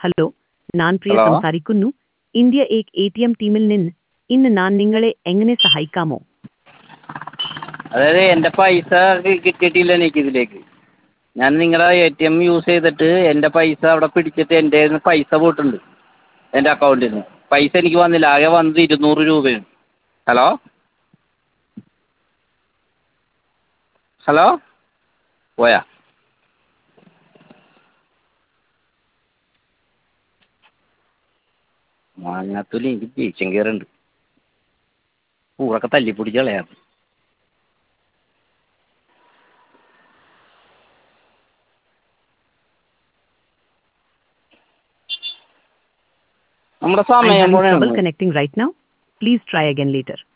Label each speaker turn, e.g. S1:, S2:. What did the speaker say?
S1: Hello, ഞാൻ Priya
S2: hello
S1: സംസാരിക്കുന്നു. India ഏക് ATM ടീമിൽ നിന്ന് ഇന്ന് ഞാൻ നിങ്ങളെ എങ്ങനെ സഹായിക്കാമോ?
S2: അതായത് എൻ്റെ പൈസ കിട്ടിയിട്ടില്ല എനിക്കിതിലേക്ക്. ഞാൻ നിങ്ങളുടെ ATM യൂസ് ചെയ്തിട്ട് എൻ്റെ പൈസ അവിടെ പിടിച്ചിട്ട് എൻ്റെ കയ്യിൽ നിന്ന് പൈസ പോയിട്ടുണ്ട് എൻ്റെ അക്കൗണ്ടിൽ നിന്ന്. പൈസ എനിക്ക് വന്നില്ല, ആകെ വന്നത് 200 രൂപയാണ്. ഹലോ ഹലോ പോയാ? മാങ്ങാത്തൊലി എനിക്ക് ദേഷ്യം കയറുന്നുണ്ട്. പൂവൊക്കെ തല്ലിപ്പൊടിച്ച് കളയാം. നമ്മുടെ
S1: I'm
S2: സമയം
S1: having trouble
S2: പോലെയാണ്.
S1: connecting right now. Please try again later.